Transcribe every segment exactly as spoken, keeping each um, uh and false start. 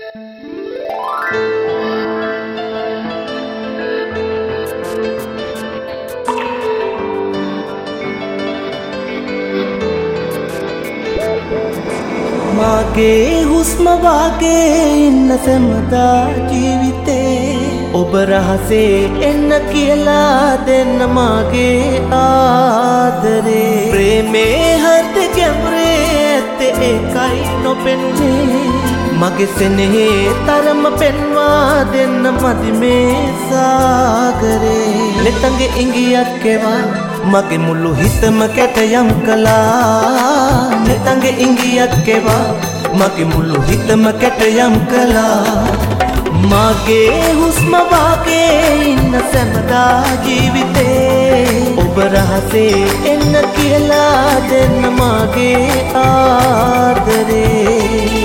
මාගේ හුස්ම වාගේ ඉන්න සැමදා ජීවිතේ ඔබ රහසේ එන්න කියලා දෙන්න මාගේ ආදරේ ප්‍රේමේ හෘද ගැඹුරේ ඇත්තේ ඒකයි නොපෙනුනේ මගේ සෙනෙහේ තරම පෙන්වා දෙන්න මදි මේ සාගරේ ලෙතඟේ ඉඟියක් කෙවා මගේ මුළු හිතම කැටයම් කළා ලෙතඟේ ඉඟියක් කෙවා මගේ මුළු හිතම කැටයම් කළා මගේ හුස්ම වාගේ ඉන්න සැමදා ජීවිතේ ඔබ රහසේ එන්න කියලා දෙන්න මාගේ ආදරේ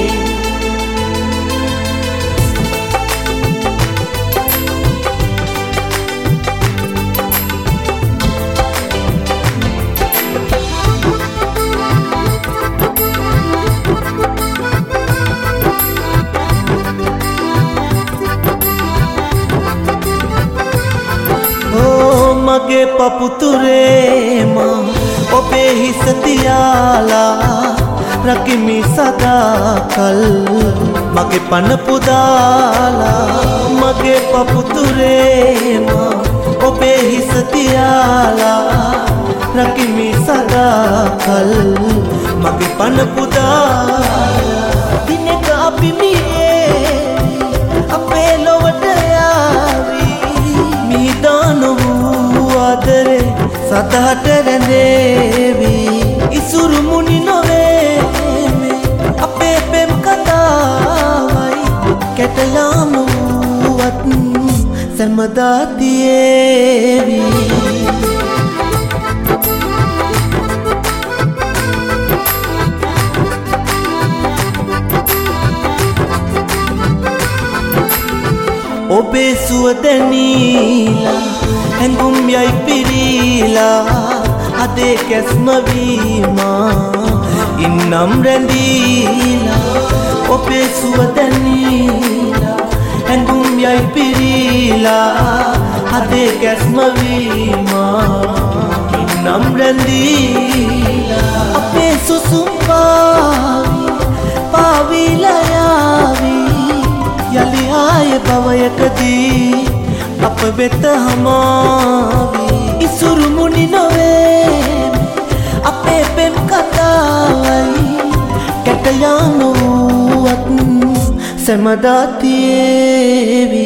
මගේ පපුතුරේ මා ඔබේ හිස තියාලා රකිමි සදාකල් මගේ පන පුදාලා මගේ පපුතුරේ මා ඔබේ හිස තියාලා රකිමි සදාකල් මගේ පන පුදාලා දිනක අපි මියේ අපේ ලොවට යාවි මිදානෝ ආදරේ සතහට රැඳේවි ඉසුරු මුනි නොවේ මේ අපේ පෙම් කතාවයි කැටයාම වුවත් සැමදා තියේවි ඔබේ සුවදනීලා හැඟුම් යයි පිරීලා අදේ කැස්ම වීමා ඉන්නම් රැඳීලා ඔබේ සුවදනීලා හැඟුම් යයි පිරීලා අදේ කැස්ම වීමා ඉන්නම් රැඳීලා අපේ සුසුම් පාවි පාවිලා යාවි යලි ආය භවයකදී අප වෙත හමාවි ඉසුරු මුනි නොවේ අපේ පෙම් කතාවයි කැටයානුවත් සැමදා තියේවි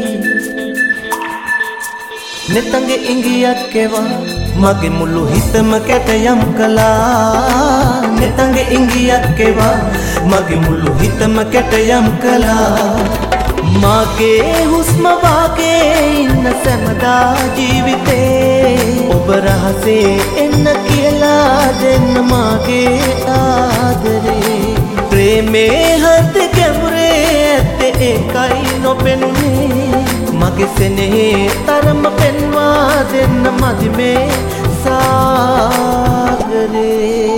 නෙතඟේ ඉඟියක් කෙවා මගේ මුළු හිතම කැටයම් කළා නෙතඟේ ඉඟියක් කෙවා මගේ මුළු හිතම කැටයම් කළා මගේ හුස්ම වාගේ ඉන්න සැමදා ජීවිතේ ඔබ රහසේ එන්න කියලා දෙන්න මාගේ ආදරේ ප්‍රේමේ හෘද ගැඹුරේ ඇත්තේ ඒකයි නොපෙනුනේ මගේ සෙනෙහේ තරම පෙන්වා දෙන්න මදි මේ සාගරේ